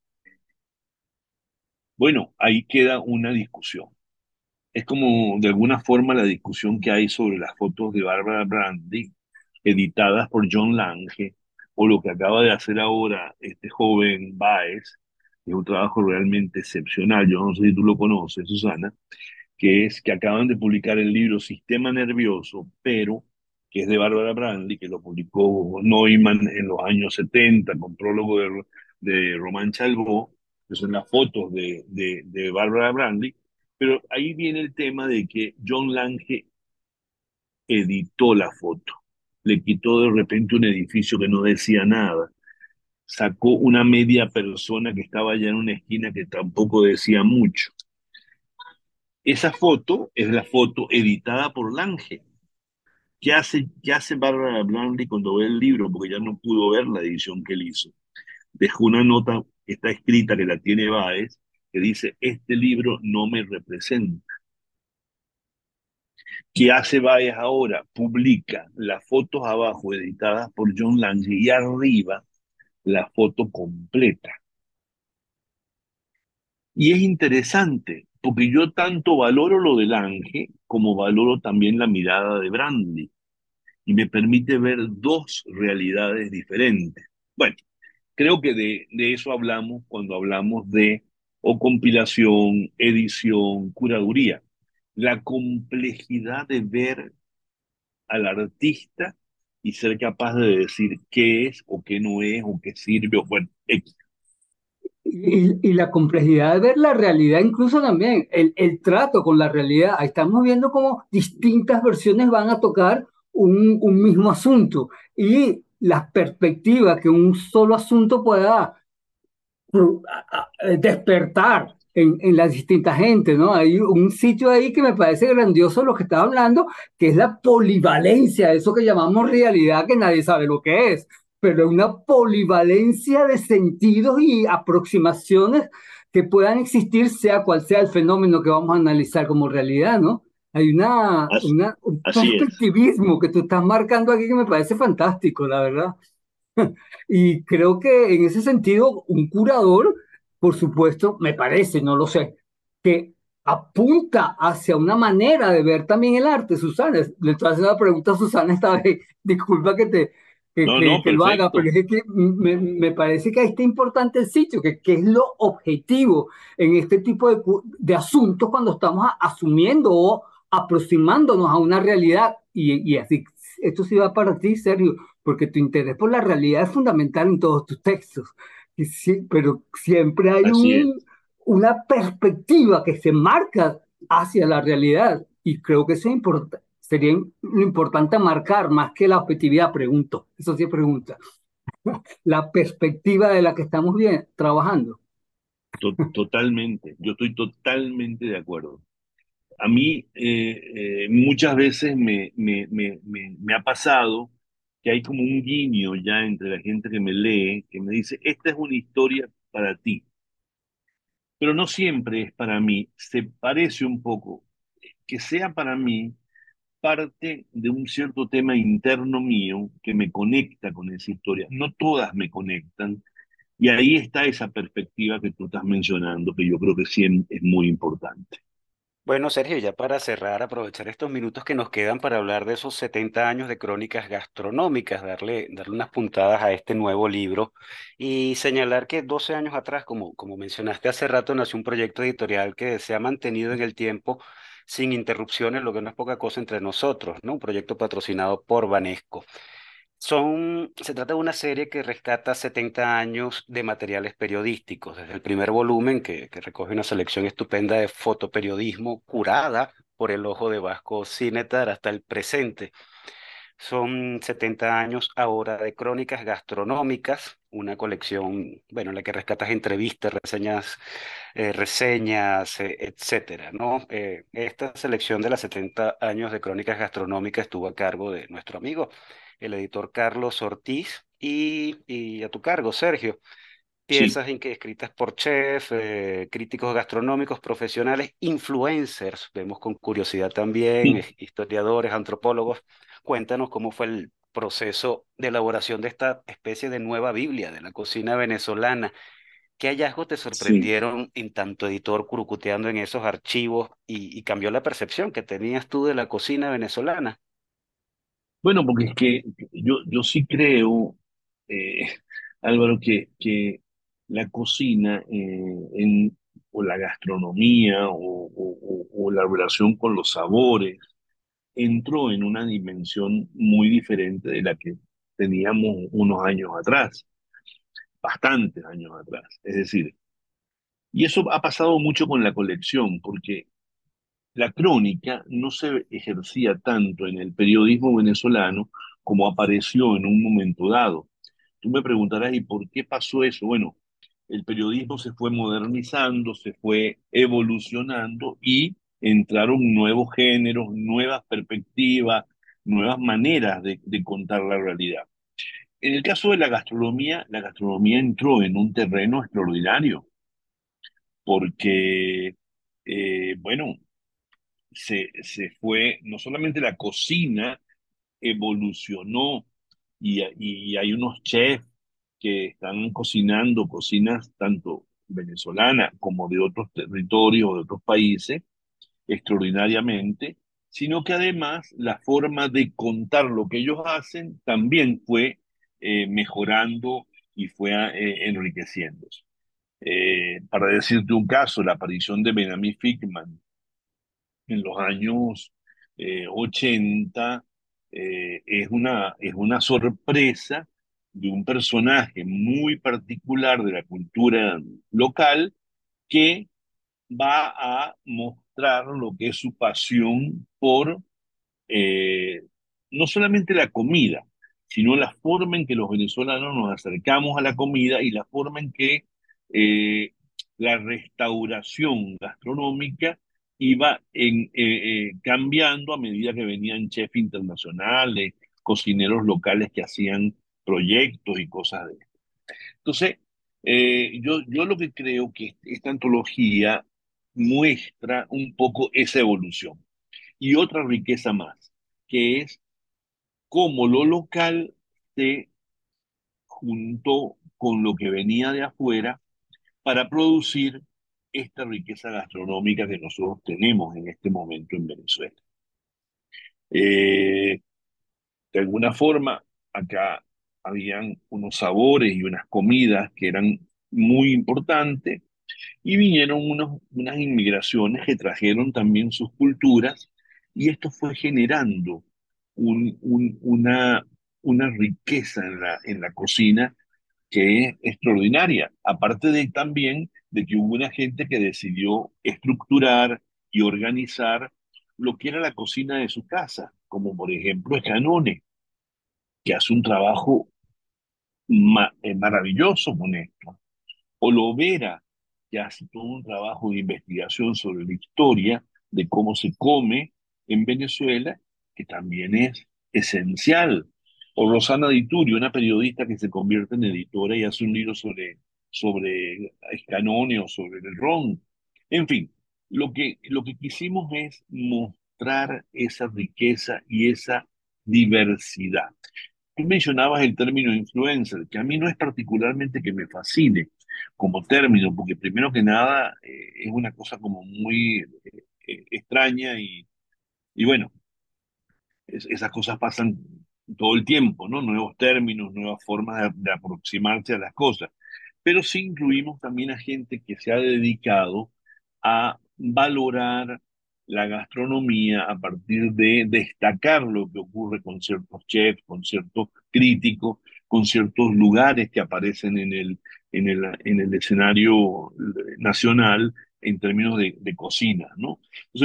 Bueno, ahí queda una discusión. Es como de alguna forma la discusión que hay sobre las fotos de Barbara Brandy editadas por John Lange, o lo que acaba de hacer ahora este joven Baez, que es un trabajo realmente excepcional. Yo no sé si tú lo conoces, Susana, que es que acaban de publicar el libro Sistema Nervioso, pero que es de Barbara Brandy, que lo publicó Neumann en los años setenta con prólogo de, de Román Chalbaud, que son las fotos de, de, de Barbara Brandy. Pero ahí viene el tema de que John Lange editó la foto, le quitó de repente un edificio que no decía nada, sacó una media persona que estaba allá en una esquina que tampoco decía mucho. Esa foto es la foto editada por Lange. ¿Qué hace, qué hace Barbara Brandy cuando ve el libro? Porque ya no pudo ver la edición que él hizo. Dejó una nota que está escrita, que la tiene Baez, que dice: este libro no me representa. ¿Qué hace Baez ahora? Publica las fotos abajo editadas por John Lange y arriba la foto completa. Y es interesante, porque yo tanto valoro lo de Lange como valoro también la mirada de Brandy, y me permite ver dos realidades diferentes. Bueno, creo que de, de eso hablamos cuando hablamos de o compilación, edición, curaduría. La complejidad de ver al artista y ser capaz de decir qué es o qué no es o qué sirve, o bueno, X. Y, y la complejidad de ver la realidad, incluso también el, el trato con la realidad. Ahí estamos viendo cómo distintas versiones van a tocar un, un mismo asunto, y las perspectivas que un solo asunto pueda pro- a- a- eh, despertar en, en las distintas gentes, ¿no? Hay un sitio ahí que me parece grandioso lo que estaba hablando, que es la polivalencia, eso que llamamos realidad, que nadie sabe lo que es, pero una polivalencia de sentidos y aproximaciones que puedan existir, sea cual sea el fenómeno que vamos a analizar como realidad, ¿no? Hay una, Así, una, un así es, perspectivismo que tú estás marcando aquí que me parece fantástico, la verdad. Y creo que en ese sentido, un curador, por supuesto, me parece, no lo sé, que apunta hacia una manera de ver también el arte. Susana, le estoy haciendo una pregunta a Susana esta vez, disculpa que te que, no, que, no, que lo haga, pero perfecto, es que me, me parece que ahí está importante el sitio, que, que es lo objetivo en este tipo de, cu- de asuntos cuando estamos a- asumiendo o aproximándonos a una realidad. Y, y así, esto sí va para ti, Sergio, porque tu interés por la realidad es fundamental en todos tus textos. Y sí, pero siempre hay así es, un, una perspectiva que se marca hacia la realidad, y creo que eso es importante. Sería lo importante marcar más que la objetividad, pregunto. Eso sí pregunta. La perspectiva de la que estamos bien trabajando. to- totalmente, yo estoy totalmente de acuerdo. A mí eh, eh, muchas veces me, me, me, me, me ha pasado que hay como un guiño ya entre la gente que me lee, que me dice: esta es una historia para ti, pero no siempre es para mí. Se parece un poco que sea para mí parte de un cierto tema interno mío que me conecta con esa historia. No todas me conectan, y ahí está esa perspectiva que tú estás mencionando, que yo creo que sí es muy importante. Bueno, Sergio, ya para cerrar, aprovechar estos minutos que nos quedan para hablar de esos setenta años de crónicas gastronómicas, darle, darle unas puntadas a este nuevo libro y señalar que doce años atrás, como, como mencionaste hace rato, nació un proyecto editorial que se ha mantenido en el tiempo sin interrupciones, lo que no es poca cosa entre nosotros, ¿no? Un proyecto patrocinado por Banesco. Son, se trata de una serie que rescata setenta años de materiales periodísticos, desde el primer volumen, que, que recoge una selección estupenda de fotoperiodismo curada por el ojo de Vasco Sínnetar hasta el presente. Son setenta años ahora de crónicas gastronómicas, una colección, bueno, en la que rescatas entrevistas, reseñas, eh, reseñas, eh, etcétera, ¿no? Eh, esta selección de las setenta años de crónicas gastronómicas estuvo a cargo de nuestro amigo, el editor Carlos Ortiz, y, y a tu cargo, Sergio. Sí, Piezas en que escritas por chefs, eh, críticos gastronómicos, profesionales, influencers, vemos con curiosidad también, eh, historiadores, antropólogos. Cuéntanos cómo fue el proceso de elaboración de esta especie de nueva Biblia de la cocina venezolana. ¿Qué hallazgos te sí. sorprendieron en tanto editor curucuteando en esos archivos y, y cambió la percepción que tenías tú de la cocina venezolana? Bueno, porque es que yo, yo sí creo, eh, Álvaro, que, que la cocina eh, en, o la gastronomía o, o- o- o la relación con los sabores entró en una dimensión muy diferente de la que teníamos unos años atrás, bastantes años atrás. Es decir, y eso ha pasado mucho con la colección, porque la crónica no se ejercía tanto en el periodismo venezolano como apareció en un momento dado. Tú me preguntarás, ¿y por qué pasó eso? Bueno, el periodismo se fue modernizando, se fue evolucionando y entraron nuevos géneros, nuevas perspectivas, nuevas maneras de, de contar la realidad. En el caso de la gastronomía, la gastronomía entró en un terreno extraordinario porque, eh, bueno, se, se fue, no solamente la cocina evolucionó y, y hay unos chefs que están cocinando cocinas tanto venezolanas como de otros territorios, de otros países, extraordinariamente, sino que además la forma de contar lo que ellos hacen también fue eh, mejorando y fue eh, enriqueciéndose. Eh, para decirte un caso, la aparición de Benjamin Fickman en los años eh, ochenta eh, es una, es una sorpresa de un personaje muy particular de la cultura local que va a mostrar lo que es su pasión por eh, no solamente la comida, sino la forma en que los venezolanos nos acercamos a la comida y la forma en que eh, la restauración gastronómica iba en, eh, eh, cambiando a medida que venían chefs internacionales, cocineros locales que hacían proyectos y cosas de esto. Entonces, eh, yo, yo lo que creo que esta antología muestra un poco esa evolución y otra riqueza más, que es cómo lo local se juntó con lo que venía de afuera para producir esta riqueza gastronómica que nosotros tenemos en este momento en Venezuela. Eh, de alguna forma, acá habían unos sabores y unas comidas que eran muy importantes y vinieron unos, unas inmigraciones que trajeron también sus culturas y esto fue generando un- un- una, una riqueza en la, en la cocina que es extraordinaria. Aparte de también de que hubo una gente que decidió estructurar y organizar lo que era la cocina de su casa, como por ejemplo Escanone, que hace un trabajo ma- eh, maravilloso con esto. O Lovera, que hace todo un trabajo de investigación sobre la historia de cómo se come en Venezuela, que también es esencial. O Rosana Di Turio, una periodista que se convierte en editora y hace un libro sobre, sobre Escanone o sobre el ron. En fin, lo que, lo que quisimos es mostrar esa riqueza y esa diversidad. Tú mencionabas el término influencer, que a mí no es particularmente que me fascine como término, porque primero que nada eh, es una cosa como muy eh, eh, extraña y, y bueno, es- esas cosas pasan todo el tiempo, ¿no? Nuevos términos, nuevas formas de, de aproximarse a las cosas. Pero sí incluimos también a gente que se ha dedicado a valorar la gastronomía a partir de destacar lo que ocurre con ciertos chefs, con ciertos críticos, con ciertos lugares que aparecen en el, en el, en el escenario nacional en términos de, de cocina, ¿no? Entonces, bueno,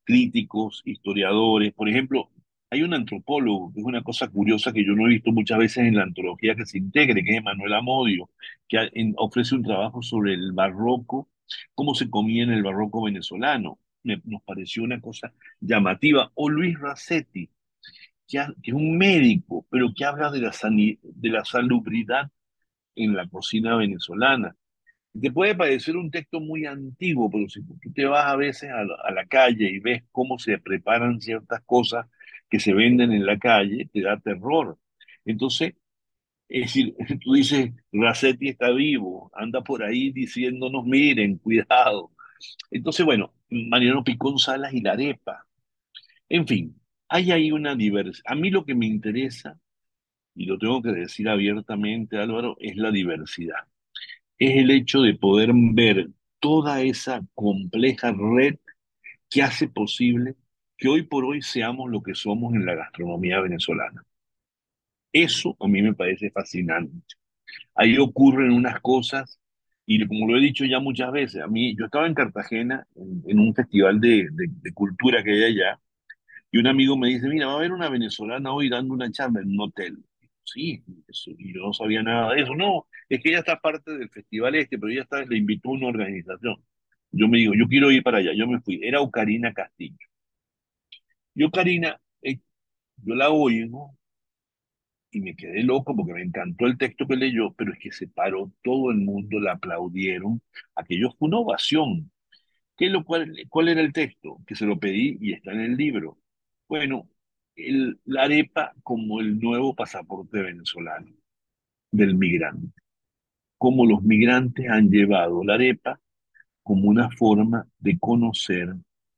críticos, historiadores. Por ejemplo, hay un antropólogo, que es una cosa curiosa que yo no he visto muchas veces en la antología que se integre, que es Manuel Amodio, que a- en- ofrece un trabajo sobre el barroco, cómo se comía en el barroco venezolano. Me- nos pareció una cosa llamativa. O Luis Racetti, que, ha- que es un médico, pero que habla de la, sani- de la salubridad en la cocina venezolana. Te puede parecer un texto muy antiguo, pero si tú te vas a veces a la, a la calle y ves cómo se preparan ciertas cosas que se venden en la calle, te da terror. Entonces, es decir, tú dices, Racetti está vivo, anda por ahí diciéndonos, miren, cuidado. Entonces, bueno, Mariano Picón Salas y la arepa. En fin, hay ahí una diversidad. A mí lo que me interesa, y lo tengo que decir abiertamente, Álvaro, es la diversidad. Es el hecho de poder ver toda esa compleja red que hace posible que hoy por hoy seamos lo que somos en la gastronomía venezolana. Eso a mí me parece fascinante. Ahí ocurren unas cosas, y como lo he dicho ya muchas veces, a mí, yo estaba en Cartagena en, en un festival de, de, de cultura que hay allá, y un amigo me dice, mira, va a haber una venezolana hoy dando una charla en un hotel. Sí, eso, y yo no sabía nada de eso. No, es que ella está parte del festival este, pero ella está, le invitó a una organización. Yo me digo, yo quiero ir para allá. Yo me fui. Era Ocarina Castillo. Yo, Karina, eh, yo la oigo y me quedé loco porque me encantó el texto que leyó, pero es que se paró todo el mundo, la aplaudieron. Aquello fue una ovación. ¿Qué es lo cual, cuál era el texto? Que se lo pedí y está en el libro. Bueno, el, la arepa como el nuevo pasaporte venezolano del migrante. Como los migrantes han llevado la arepa como una forma de conocer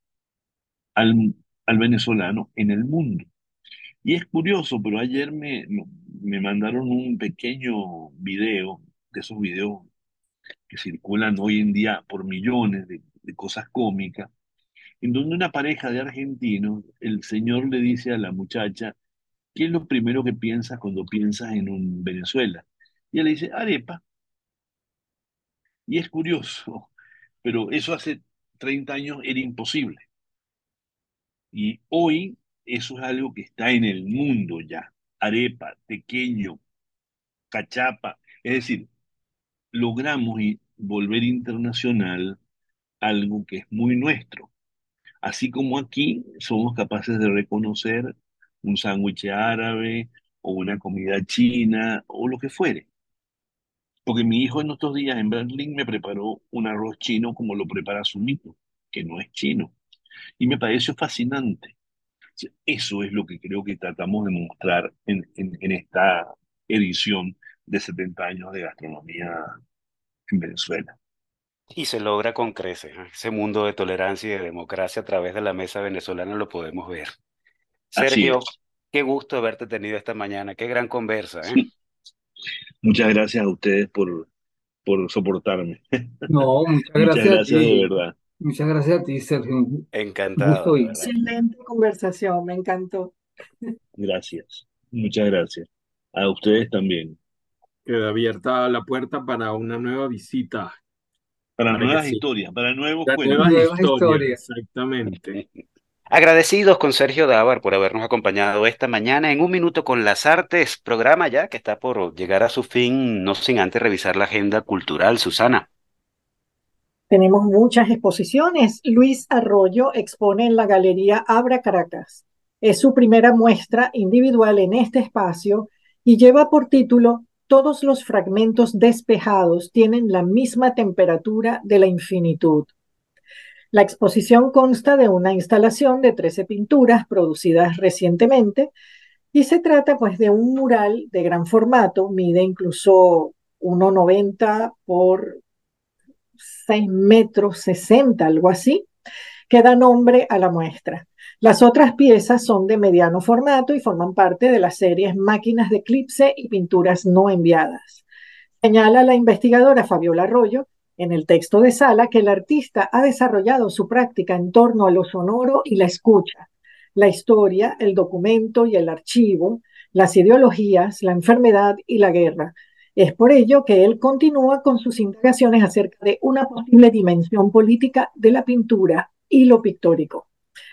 al, al venezolano en el mundo. Y es curioso, pero ayer me, me mandaron un pequeño video, de esos videos que circulan hoy en día por millones de, de cosas cómicas, en donde una pareja de argentinos, el señor le dice a la muchacha, ¿qué es lo primero que piensas cuando piensas en un Venezuela? Y ella le dice, arepa. Y es curioso, pero eso hace treinta años era imposible. Y hoy eso es algo que está en el mundo ya. Arepa, tequeño, cachapa. Es decir, logramos y volver internacional algo que es muy nuestro. Así como aquí somos capaces de reconocer un sándwich árabe o una comida china o lo que fuere. Porque mi hijo en estos días en Berlín me preparó un arroz chino como lo prepara su mito, que no es chino. Y me pareció fascinante. Eso es lo que creo que tratamos de mostrar en, en, en esta edición de setenta años de gastronomía en Venezuela. Y se logra con creces, ¿eh? Ese mundo de tolerancia y de democracia a través de la mesa venezolana lo podemos ver. Así Sergio, es. qué gusto haberte tenido esta mañana. Qué gran conversa, ¿eh? Muchas gracias a ustedes por, por soportarme. No, muchas Muchas gracias a gracias de ti. verdad. Muchas gracias a ti, Sergio. Un gusto Encantado, de oír. verdad. Excelente conversación, me encantó. Gracias. Muchas gracias. A ustedes también. Queda abierta la puerta para una nueva visita. Para Para que nuevas sí. historias, para nuevos Las cuentos. nuevas Nuevas historias, historias. exactamente. Agradecidos con Sergio Dávar por habernos acompañado esta mañana en Un Minuto con las Artes, programa ya que está por llegar a su fin, no sin antes revisar la agenda cultural, Susana. Tenemos muchas exposiciones. Luis Arroyo expone en la Galería Abra Caracas. Es su primera muestra individual en este espacio y lleva por título Todos los fragmentos despejados tienen la misma temperatura de la infinitud. La exposición consta de una instalación de trece pinturas producidas recientemente y se trata pues de un mural de gran formato, mide incluso uno noventa por seis metros sesenta, algo así, que da nombre a la muestra. Las otras piezas son de mediano formato y forman parte de las series Máquinas de Eclipse y Pinturas no enviadas. Señala la investigadora Fabiola Arroyo en el texto de Sala que el artista ha desarrollado su práctica en torno a lo sonoro y la escucha, la historia, el documento y el archivo, las ideologías, la enfermedad y la guerra. Es por ello que él continúa con sus indagaciones acerca de una posible dimensión política de la pintura y lo pictórico.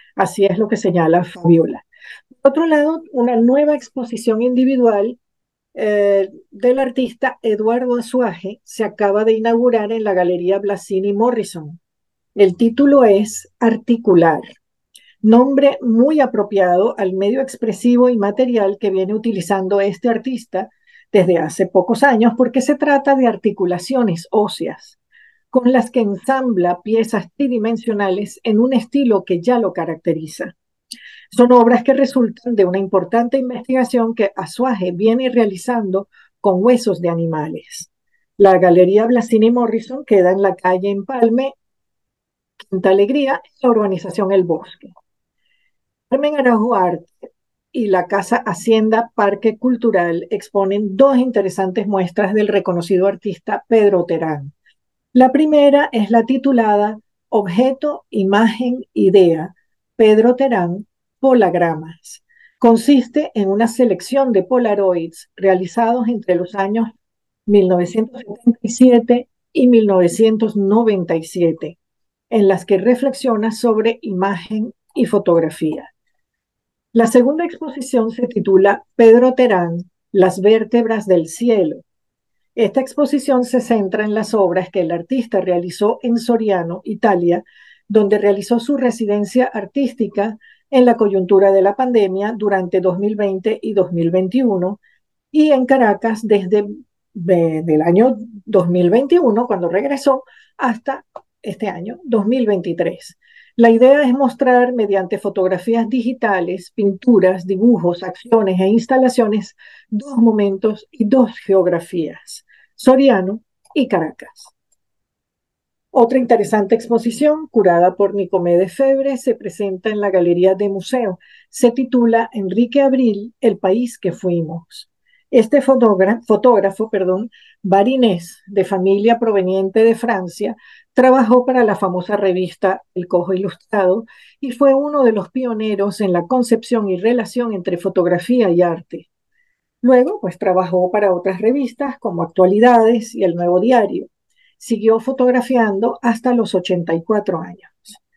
Así es lo que señala Fabiola. Por otro lado, una nueva exposición individual eh, del artista Eduardo Azuaje se acaba de inaugurar en la Galería Blasini Morrison. El título es Articular, nombre muy apropiado al medio expresivo y material que viene utilizando este artista desde hace pocos años, porque se trata de articulaciones óseas con las que ensambla piezas tridimensionales en un estilo que ya lo caracteriza. Son obras que resultan de una importante investigación que Azuaje viene realizando con huesos de animales. La Galería Blasini Morrison queda en la calle Empalme, Quinta Alegría, en la urbanización El Bosque. Carmen Araujo Arte y la Casa Hacienda Parque Cultural exponen dos interesantes muestras del reconocido artista Pedro Terán. La primera es la titulada Objeto, Imagen, Idea, Pedro Terán, Polagramas. Consiste en una selección de polaroids realizados entre los años mil novecientos setenta y siete y mil novecientos noventa y siete, en las que reflexiona sobre imagen y fotografía. La segunda exposición se titula Pedro Terán, Las vértebras del cielo. Esta exposición se centra en las obras que el artista realizó en Soriano, Italia, donde realizó su residencia artística en la coyuntura de la pandemia durante dos mil veinte y dos mil veintiuno, y en Caracas desde el año dos mil veintiuno, cuando regresó, hasta este año, dos mil veintitrés. La idea es mostrar mediante fotografías digitales, pinturas, dibujos, acciones e instalaciones dos momentos y dos geografías, Soriano y Caracas. Otra interesante exposición, curada por Nicomedes Febre, se presenta en la Galería de Museo. Se titula Enrique Abril, El país que fuimos. Este fotógrafo, fotógrafo perdón, barinés, de familia proveniente de Francia, trabajó para la famosa revista El Cojo Ilustrado y fue uno de los pioneros en la concepción y relación entre fotografía y arte. Luego, pues trabajó para otras revistas como Actualidades y El Nuevo Diario. Siguió fotografiando hasta los ochenta y cuatro años.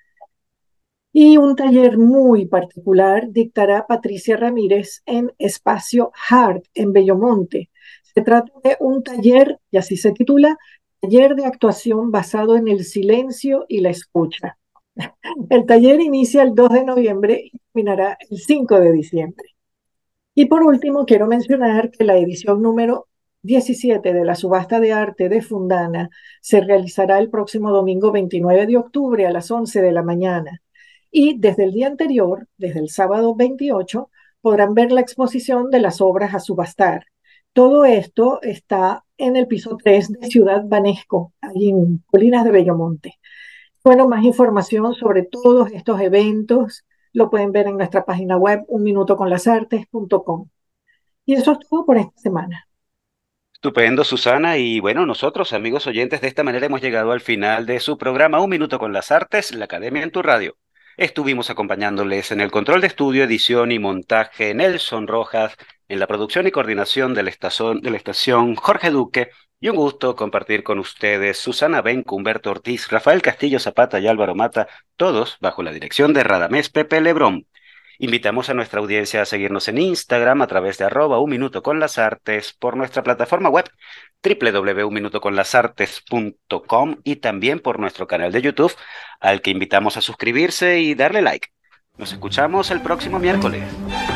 Y un taller muy particular dictará Patricia Ramírez en Espacio Hart, en Bellomonte. Se trata de un taller, y así se titula, Taller de actuación basado en el silencio y la escucha. El taller inicia el dos de noviembre y terminará el cinco de diciembre. Y por último, quiero mencionar que la edición número diecisiete de la subasta de arte de Fundana se realizará el próximo domingo veintinueve de octubre a las once de la mañana. Y desde el día anterior, desde el sábado veintiocho, podrán ver la exposición de las obras a subastar. Todo esto está en el piso tres de Ciudad Banesco, ahí en Colinas de Bellomonte. Bueno, más información sobre todos estos eventos lo pueden ver en nuestra página web un minuto con las artes punto com. Y eso es todo por esta semana. Estupendo, Susana. Y bueno, nosotros, amigos oyentes, de esta manera hemos llegado al final de su programa Un Minuto con las Artes, la Academia en tu Radio. Estuvimos acompañándoles en el control de estudio, edición y montaje Nelson Rojas, en la producción y coordinación de la estación, de la estación Jorge Duque, y un gusto compartir con ustedes Susana Benco, Humberto Ortiz, Rafael Castillo Zapata y Álvaro Mata, todos bajo la dirección de Radamés Pepe Lebrón. Invitamos a nuestra audiencia a seguirnos en Instagram a través de arroba un minuto con las artes, por nuestra plataforma web doble u doble u doble u punto un minuto con las artes punto com y también por nuestro canal de YouTube, al que invitamos a suscribirse y darle like. Nos escuchamos el próximo miércoles.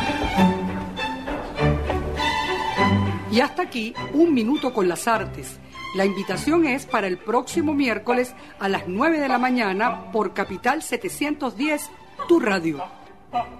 Y hasta aquí, Un Minuto con las Artes. La invitación es para el próximo miércoles a las nueve de la mañana por Capital setecientos diez, tu radio.